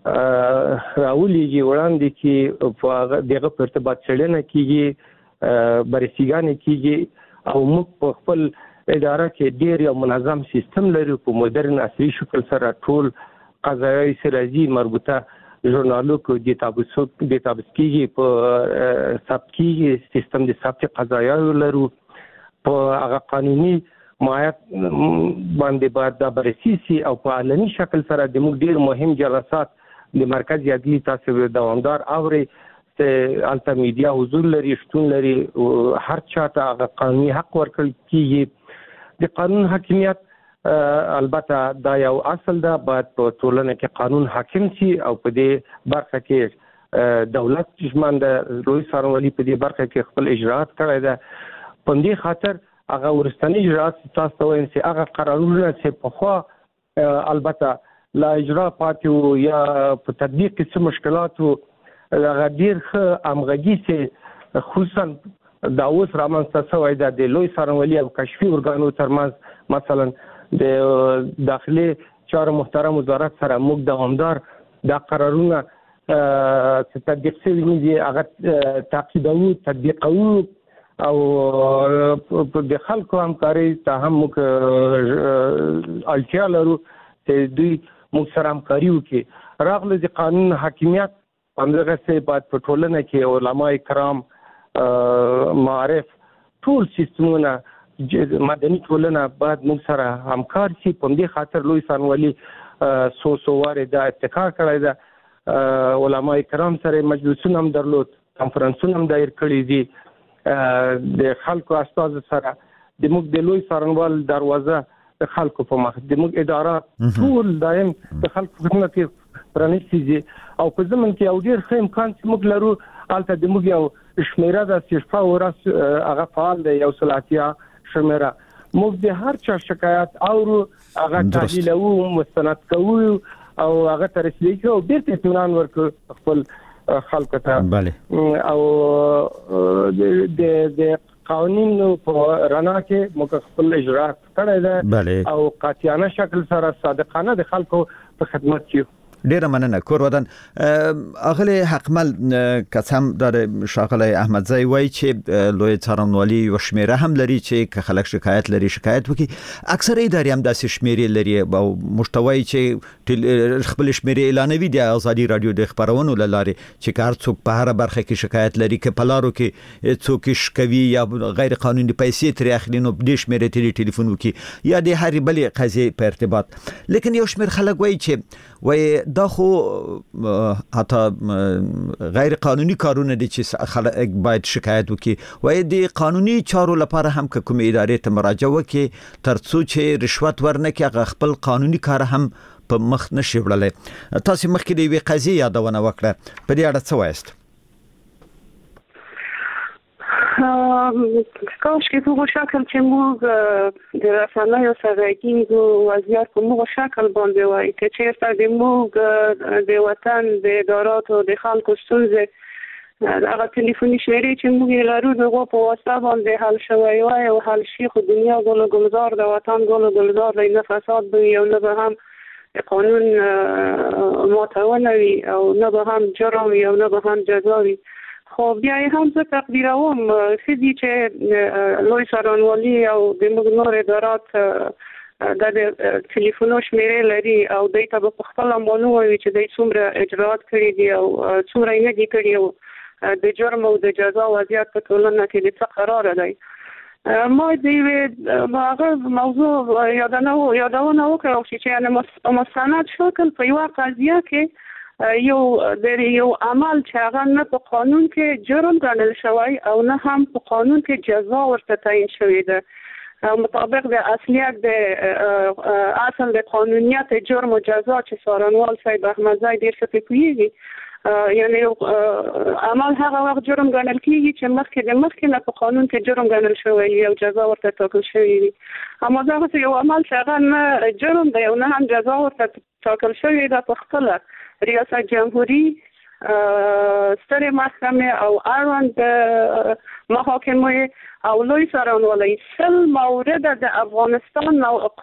راولېږي وړاندې کې دغه په ارتباط څېړنه کېږي، بررسیګانې کېږي او موږ په خپل اداره کې ډېر یو منظم سیستم لرو په مدرن عصري شکل سره ټول قضایي سرازي مربوطه ژورنالو کو ډیټابیس ډیټابیس کېږي، په ثبت کېږي، سیستم د ثبت قضایاو لرو، په هغه قانوني مایات باندې باید دا بررسي سي او په علني شکل سره د موږ ډېر مهم جلسات د مرکز عدلي تاسو دوامدار اوري چې الته میډیا حضور لري، شتون لري، هر چاته هغه قانوني حق ورکړل کېږي. د قانون حاکمیت البته دا یو اصل ده، باید په ټولنه کې قانون حاکم شي او په دې برخه کې دولت ژمن ده. لوی څارنوالي په دې برخه کې خپل اجراءات کړی ده. په دې خاطر هغه ورستنی اجراءات تاسو ته وایم چې هغه قرارونه چې په خوا البته لا اجرا پاتې یا په تطبیق کې څه مشکلات وو، هغه ډېر ښه همغږي چې خصوصا دا اوس رامنځته شوی ده د لوی څارنوالي او کشفي ارګانو ترمنځ، مثلا د داخلي چارو محترم وزارت سره موږ دوامدار دا قرارونه چې تطبیق شوي دي هغه تعقیبوو، تطبیقوو او د خلکو همکاري ته هم موږ اړتیا لرو چې دوی موږ سره همکاري وکړي. راغله د قانون حاکمیت همدغسې باید په ټولنه کې علما کرام، معارف، ټول سیستمونه، مدني ټولنه باید موږ سره همکار شي. په دې خاطر لوی څارنوالي څو څو وارې دا ابتکار کړی ده. علما کرام سره مجلسونه هم درلود، کنفرانسونه هم دایر کړي دي، د خلکو استازو سره د موږ د لوی څارنوال دروازه د خلکو په مخ د موږ ادارات ټول دایم د خلکو خدمت کې پرانیستي دي او په زمن کې یو ډېر ښه امکان چې موږ لرو هلته د موږ یو شمیره ده چې شپه ورځ هغه فعال دی، یو سل اتیا شمیره. موږ د هر چا شکایت اورو، هغه تحلیلوو، مستند کوو او هغه ته رسیدګي کوو او بیرته اطمینان ورکړو خپل خلکو ته. او د قوانینو په رڼا کې موږ خپل اجراءات کړی ده او قاطعانه شکل سره صادقانه د خلکو په خدمت کې. ډیره مننه کور ودان. اغلی حقمل قسم در شاغلی احمدزی وای چې لوی څارنوالي یو شمیره هم لري چې که خلک شکایت لري شکایت وکي. اکثر ادارې هم داسې شمیرې لري او محتوای چې خپل شمیره اعلانوي د ازادي رادیو د خبرونو لاري چې کار څوک په هر برخه کې شکایت لري کې پلارو کې څوک شکوي یا غیر قانوني پیسې تر اخلي نو د شمیره ټلی ټلیفون وکي یا د هر بل قضیه په ارتباط. لیکن یو شمیر خلک وای چې وای دا خو حتی غیر قانوني کارونه دي چې خلک باید شکایت وکي. وای د قانوني چارو لپاره هم کوم ادارې ته مراجعه وکي ترڅو چې رشوت ورنکي هغه خپل قانوني کار هم په مخ نشي وړلای. تاسو مخکې د وی قضیه یادونه وکړه، په دې اړه څه وایست؟ کاش که په شکل چې موږ د رسنیو سره کېږو وضعیت په موږ شکل باندې وای که چېرته د موږ د وطن د اداراتو د خلکو ستونزې هغه تلیفوني شمیرې چې موږ یې لرو د هغو په واسطه باندې حل شوی وای او حل شي، خو دنیا ګل و ګلزار د وطن ګل و ګلزار دی، نه فساد به وي او نه به هم د قانون ماتونه وي او نه به هم جرم وي او نه به هم جزا وي. خو بیا یې هم زه تقدیروم ښه دي چې لوی څارنوالي او د موږ نور ادارات د ټلیفونو شمیرې لري او دوی ته به په خپله معلومه وي چې دوی څومره اجراات کړي دي او څومره یې نه دي کړي او د جرم او د جزا وضعیت په ټولنه کې د څه قراره دی. ما د یوې هغه موضوع یادونه وکړه چې یعنې مستند شکل په یوه قضیه کې یو د یو عمل چې هغه نه په قانون کې جرم ګڼل شوی او نه هم په قانون کې جزا ورته تعیین شوې ده. مطابق د اصلیت د اصل د قانونیت جرم و جزا چې څارنوال صاحب احمدزی ډیر ښه پوهیږي، یعنی عمل هغه وخت جرم ګڼل کیږي چې مخکې د مخکې نه په قانون کې جرم ګڼل شوی او جزا ورته ټاکل شوی وي. اما دا یو عمل چې هغه نه جرم دی او نه هم جزا ورته ټاکل شوی ده، په خپله ریاست جمهوری سترې محکمې او اړوند محاکمې او لوی څارنوالۍ سل مورد د افغانستان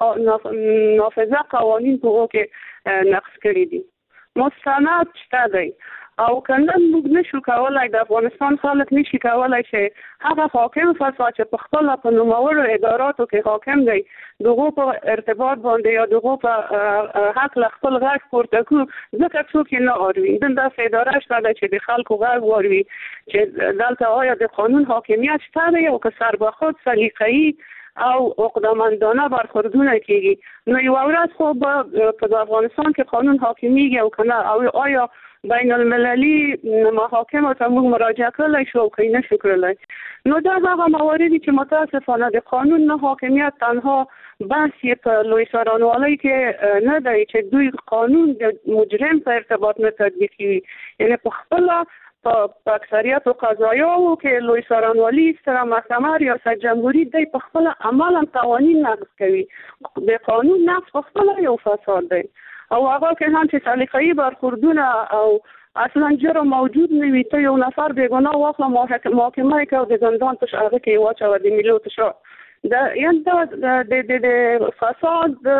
نافذه قوانین په هغو کې نقض کړي دي. مستند شته دی او کنه موږ نشو کولای، د افغانستان خلک نشي کولای چې هغه حاکم فساد چې په خپل په نوموړو اداراتو کې حاکم دی دغه په ارتباط باندې یا دغه په حق له خپل غږ پورته کو ځکه څوک نه اوري. دغه اداره شته چې د خلکو غږ واوري چې دلته آیا د قانون حاکمیت شته دی او که سر به خود سلیقه‌ای او عقده‌مندانه برخوردونه کیږي. نو یو ورځ خو په افغانستان کې قانون حاکمیږي او کنه او آیا بین المللی محاکم ته موږ مراجعه کولای شو او که نشو کولای. نو دا هغه مواردی چې متاسفانه د قانون نه حاکمیت تنها بحث یې په لوی څارنوالۍ کې نه دی چې دوی قانون د مجرم په ارتباط نه تطبیق کوي، یعنی په خپله په اکثریت قضایاو کې لوی څارنوالي ستره محکمه ریاست جمهوری دی په خپله عملا قوانین نقض کوي. د قانون نقض په خپله یو فساد دی او هغه کې هم چې سلیقه‌ای برخوردونه او اصلا جرم موجود نه وي، ته یو نفر بیګناه واخله محاکمه کې او د زندان په هغه کې واچوه د میلیو تشا د یعنی د د فساد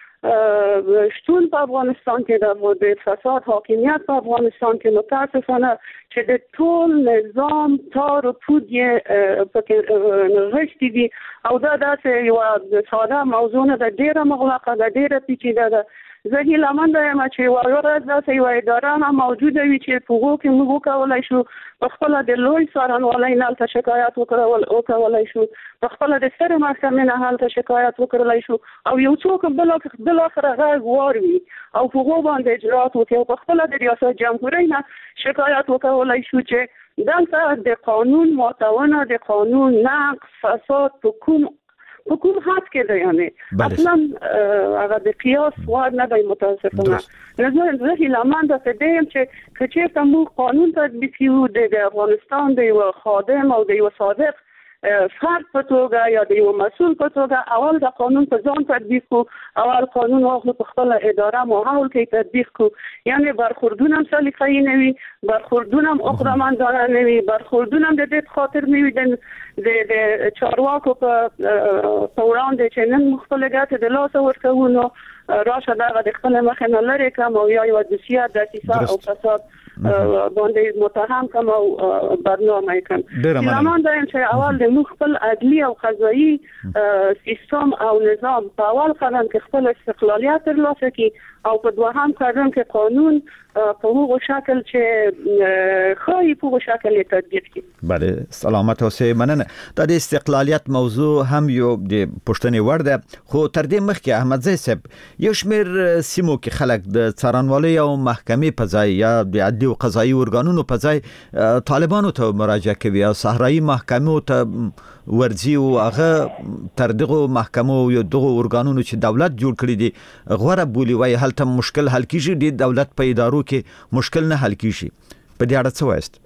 شتون په افغانستان کې د فساد حاکمیت په افغانستان کې متاسفانه چې د ټول نظام تار و پود یې پکې نغښتي دي او دا داسې یوه ساده موضوع نه ده، ډېره مغلقه ده، ډېره پیچیده ده. زه هیلهمنده یم چې یوه ورځ داسې یوه اداره هم موجوده وي چې په هغو کې موږ وکولی شو په خپله د لوی څارنوالۍ نه هلته شکایت وکولی شو، په خپله د سترې محکمې نه هلته شکایت وکړلی شو او یو څوک بالاخره غږ واروي او په هغو باندې اجرات وکړي او په خپله د ریاست جمهورۍ نه شکایت وکولی شو چې دلته د قانون ماتونه، د قانون نقض، فساد په کوم په کوم حد کې دی، یعنی اصلا هغه د قیاس وړ نه دی متاسفانه. زه هیلهمنده څه یم چې که چېرته موږ قانون تطبیق کړو د افغانستان د یوه خادم او د یوه صادق فرد په توګه یا د یو مسؤل په توګه اول د قانون په ځان تطبیق کو، اول قانون واخلو په خپل اداره ماحول کې تطبیق کو، یعنی برخوردونه هم سلیقه‌ای نه وي، برخوردونه هم عقده‌مندانه نه وي، برخوردونه هم د دې خاطر نه وي د د چارواکو په وړاندې چې نن خپل ګټې د لاسه ورکوو نو راشه دغه د خپل مخې نه لرې کړم او یا یوه دوسیه دسیسه او فساد باندې متهم کړم او برنامه یې کړم. هیلهمنده یم چې اول د موږ خپل عدلي او قضایي سیستم او نظام په اول قدم کې خپل استقلالیت ترلاسه کړي او په دوهم قدم کې قانون په هغه شکل چې خواهی په هغه شکل یې تطبیق کړي. بله، سلامت اوسئ. مننه. دا د استقلالیت موضوع هم یو د پوښتنې وړ ده، خو تر دې مخکې احمدزی صاحب یو شمېر سیمو کې خلک د څارنوالۍ او محکمې په ځای یا د عدلي او قضایي ارګانونو په ځای طالبانو ته مراجعه کوي او صحرایي محکمو ته ورځي او هغه تر دغه محکمو یو دغه ارګانونو چې دولت جوړ کړی دي غوره بولي وایي هلته مشکل حل کیږي، د دولت په ادارو کې مشکل نه حل کیږي. په دې اړه څه وایست؟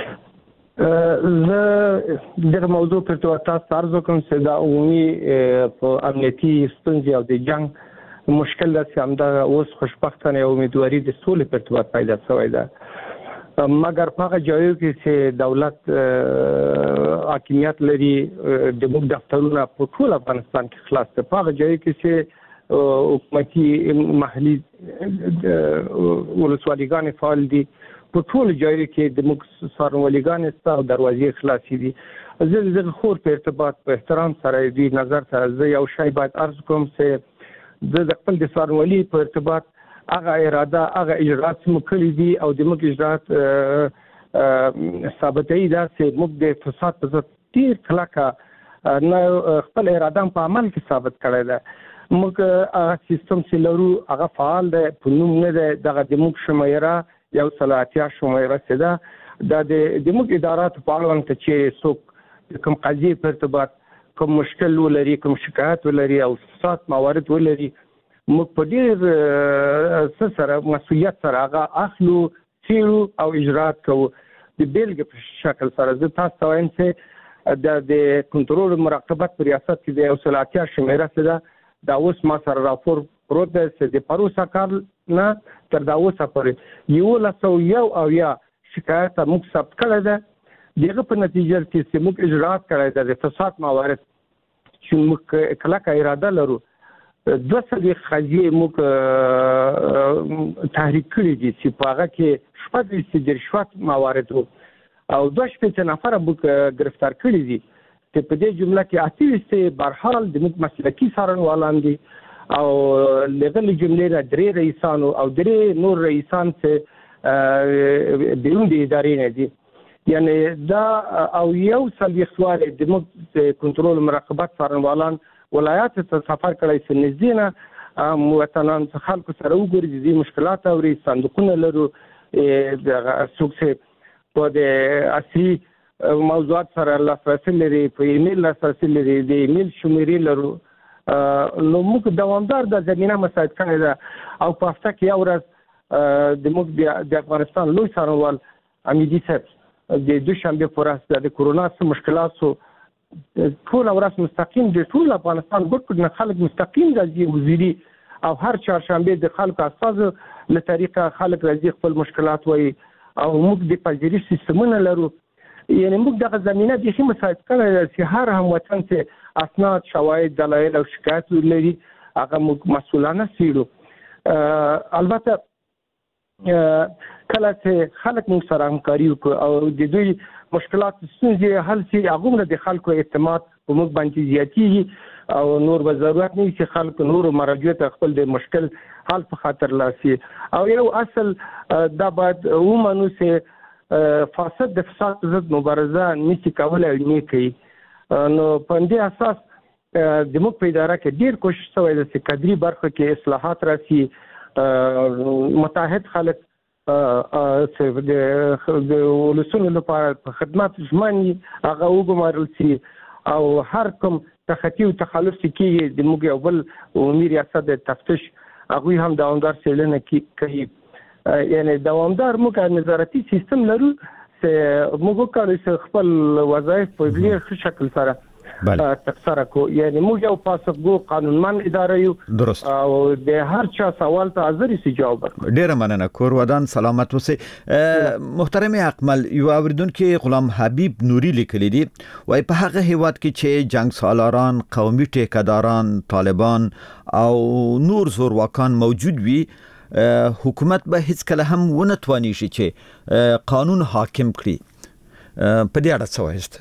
زه دغه موضوع پر تاسو عرض کوم چې دا عمومي په امنیتي ستونزې او د جنگ مشکل داسې همدغه اوس خوشبختانه او امیدواري د سولې په ارتباط پیدا شوی ده، مګر په هغه ځایو کې چې دولت حاکمیت لري د موږ دفترونه په ټول افغانستان کې خلاص دي، په هغه ځایو کې چې حکومتي محلي ولسوالیګانې فعال دي، په ټول ځایو کې د موږ څارنوالېګانې شته او دروازې خلاصې دي. زه د دغه خور په ارتباط په احترام سره دوی نظر سره زه یو شی باید عرض کوم چې زه د خپل د څارنوالۍ په ارتباط هغه اراده هغه اجرات چې موږ کړي دي او د موږ اجرات ثابتوي دا چې موږ د فساد په ضد ډېر کلکه نه خپل اراده په عمل کې ثابت کړی ده. موږ هغه سیستم چې لرو هغه فعال دی، په نوم نه دی، دغه د موږ شمیره یو سل اتیا شمیره چې ده دا د موږ اداراتو په اړوند چې څوک د کوم قضیې په ارتباط کوم مشکل ولري کوم شکایت ولري او فساد موارد ولري موږ په ډېر سره مسؤلیت سره هغه اخلو څیړو او اجرات کوو د بیلګې په شکل سره زه تاسو ته وایم چې د د کنټرول مراقبت په ریاست کې د یو سل اتیا شمیره څه ده دا اوس ما سره راپور پروت دی چې د پروسه کال نه تر دا اوسه پورې یولس سوه یو اویا شکایت موږ ثبت کړی ده دغه په نتیجه کې چې موږ اجرات کړی ده د فساد موارد چې موږ کلکه اراده لرو دوه څلوېښت قضیې موږ تحریک کړي دي چې په هغه کې شپږ ویشت د رشوت موارد وو او دوه شپېته نفره موږ ګرفتار کړي دي چې په دې جمله کې اته ویشت برحال د موږ مسلکي څارنوالان دي او لغلي جملې نه درې رئیسانو او درې نور رئیسان چې بیرون د ادارې نه دي یعنی دا او یو څلوېښت وارې د موږ کنټرول مراقبت څارنوالان ولایات ته سفر کړی چې نږدې نه وطنان خلکو سره وګوري د دې مشکلات اوري صندوقونه لرو څوک چې په د اصلي موضوعات سره لاسرسي لري په ایمیل لاسرسي لري د ایمیل شمیرې لرو نو موږ دوامدار د زمینه مساعد کړی ده او په هفته کې یو ورځ د موږ د افغانستان لوی څارنوال امیدي صاحب د دوشنبه په ورځ د کورونا سره مشکلات سو ټول ورځ مستقیم د ټول افغانستان ګډ نه خلک مستقیم راځي وزیري او هر چهارشنبه د خلکو اساس له طریقه خلک راځي خپل مشکلات وایي او موږ د پذیرش سیستمونه لرو یعنی موږ دغه زمینه د هي مساعد کړی چې هر هم وطن چې اسناد شواهد دلایل او شکایت لري هغه موږ مسؤلانه سیړو البته کله چې خلک موږ سره همکاري وکړو او د دوی مشکلات ستونزې حل شي هغومره د خلکو اعتماد په موږ باندې زیاتېږي او نور به ضرورت نه وي چې خلکو نورو مراجعو ته خپل د مشکل حل په خاطر لاسي او یو اصل دا باید ومنو چې فاسد د فساد په ضد مبارزه نشي کولی او نه کوي نو په همدې اساس د موږ په اداره کې ډېر کوشش شوی ده چې کادري برخه کې اصلاحات راسي متحد خلک چې د ولسونو لپاره په خدمت ژمني هغه وګمارل شي او هر کوم تخطي او تخلف کېږي د موږ یو بل عمومي ریاست د تفتیش هغوی هم دوامدار څېړنه کوي یعنی دوامدار موږ نظارتي سیستم لرو چې موږ وکړو چې خپل وظایف په ډېر ښه شکل سره تکثر کو یعنی موږ یو پاسخګو قانونمن اداره یو درست او د هر چا سوال ته حاضر سي جواب ورکړو ډیر مننه کور ودان سلامت اوسئ محترم اکمل یو اوریدونکو غلام حبیب نوري لیکلی دی وای په هغه هیواد کې چې جنگ سالاران قومي ټیکداران طالبان او نور زورواکان موجود وي حکومت به هیڅ کله هم ونه تواني شي چې قانون حاکم کړي په دې اړه څه وایست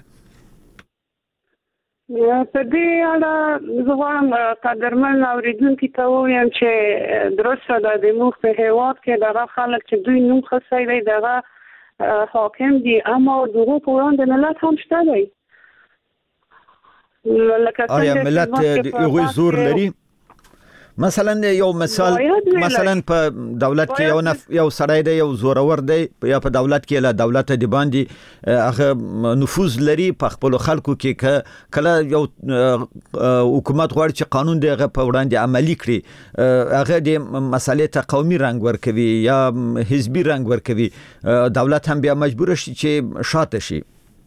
په دې اړه زه غواړم قدرمن اورېدونکي ته ووایم چې درسته ده د موږ په هېواد کې دغه خلک چې دوی نوم ښه دی دغه حاکم دي اما د هغو په وړاندې ملت هم شته دی آیا ملت هغوی زور لري مثلا یو مثال مثلا په دولت کې یو نف یو سړی دی یو زورور دی یا په دولت کې له دولت دی باندې هغه نفوذ لري په خپل خلکو کې کله یو حکومت غواړي چې قانون دی هغه په وړاندې عملی کړي هغه د مسالې ته قومي رنګ ورکوي یا حزبي رنګ ورکوي دولت هم بیا مجبور شي چې شاته شي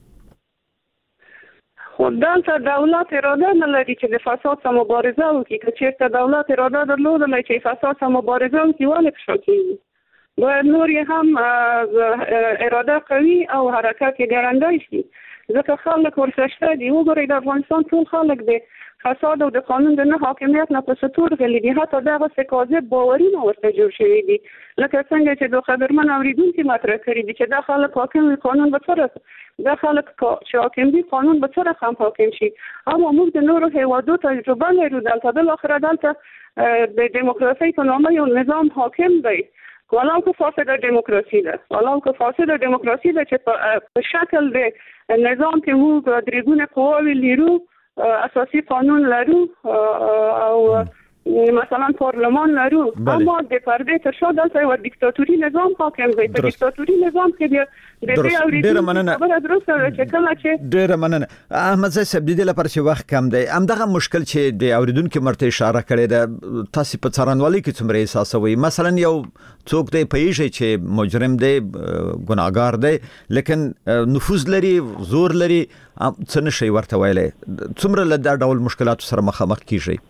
خو دلته دولت اراده نه لري چې د فساد سره مبارزه وکړي که چېرته دولت اراده درلودلی چې فساد سره مبارزه وکړي ولې په شا کېږي باید نور یې هم اراده قوي او حرکت یې ګړندی شي ځکه خلک ورسره شته دي وګورئ د افغانستان ټول خلک د فساد او د قانون د نه حاکمیت نه په سطور غلي دي حتی دغسې کاذب باورونه ورته جوړ شوي دي لکه څنګه چې د قدرمن اورېدونکي مطرح کړي دي چې دا خلک حاکم وي قانون به څه دا خلک چې حاکم دي قانون به څه رقم حاکم شي اما موږ د نورو هیوادو تجربه لرو دلته بالاخره دلته د دیموکراسۍ په نامه یو نظام حاکم دی ولو که فاسده دموکراسي ده ولو که فاسده دموکراسي ده چې په شکل د نظام کې موږ درې ګونه قواوې لرو اساسي قانون لرو او مثلا پارلمان لرو اما د پرده تر شا دلته یو دیکتاتوري نظام حاکم دی. په دیکتاتوري نظام کې د دې اوریدونکو خبره درسته چې کله چې ډیر مننه احمد زاهد صاحب د لپاره چې وخت کم دی همدغه مشکل چې د اوریدونکو مرته اشاره کړې ده تاسو په څارنوالۍ کې څومره احساسوي مثلا یو څوک دی پېژې چې مجرم دی ګناګار دی لیکن نفوذ لري زور لري څه نشي ورته ویلای څومره له دا ډول مشکلاتو سره مخامخ کیږي؟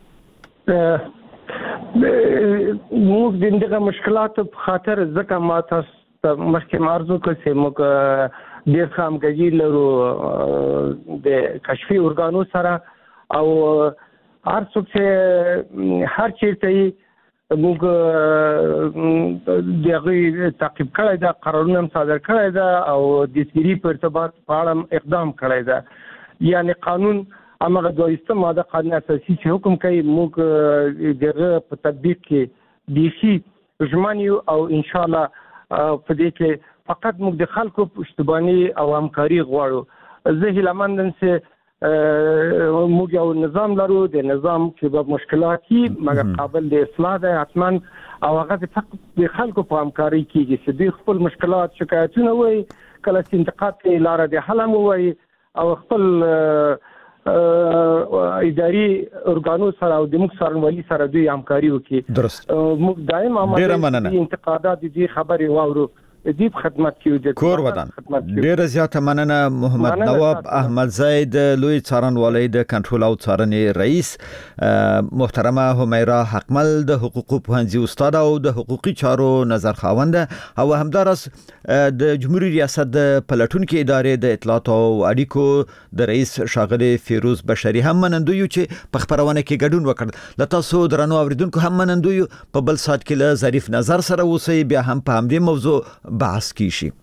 موږ د دغه مشکلاتو په خاطر ځکه ما تاسو مخکې مرزو کې چې موږ ډېر همغږي لرو د کشفي ارګانو سره او هر څوک چې هر چیرته موږ دغه تعقیب کړی دا قرارونه صادر کړی دا او د سری په ارتباط په اړه اقدام کړی دا یعنی قانون امغه دویسته ماده قانون اساسي چې حکم کوي موږ دغه په تطبیق کې دیشي ژمنیو او ان شاء الله په دې کې فقط موږ د خلکو پښتبانی او همکاري غواړو. زه هیلمندم چې موږ یو نظام لرو د نظام کې به مشکلاتي مګر قابل د اصلاح ده حتما او هغه فقط د خلکو په همکاري کېږي چې دوی خپل مشکلات شکایتونه وایي کله چې انتقاد کې لاره د حل وایي او خپل اداري ارګانو سره او د موږ څارنوالۍ سره دوی همکاري وکړي. درست موږ دائم عمل انتقادات دي خبري واورو دې خدمت کې کور ودان ډیره زیاته مننه محمد نواب احمد زاهد لوی څارنوالۍ د کنټرول او څارنې رئیس محترمه همیرا حقمل د حقوقو پوهنځي استاد او د حقوقي چارو نظر خاوند او همدارس د جمهوریت ریاست د پلټونکو ادارې د اطلاعات او اړیکو د رئیس شاغلي فیروز بشری هم منندوی چې په خبرونه کې ګډون وکړ لته سو درنو اوریدونکو هم منندوی په بل سات کې له ظریف نظر سره اوسې بیا هم په همدې موضوع بحث کیشي.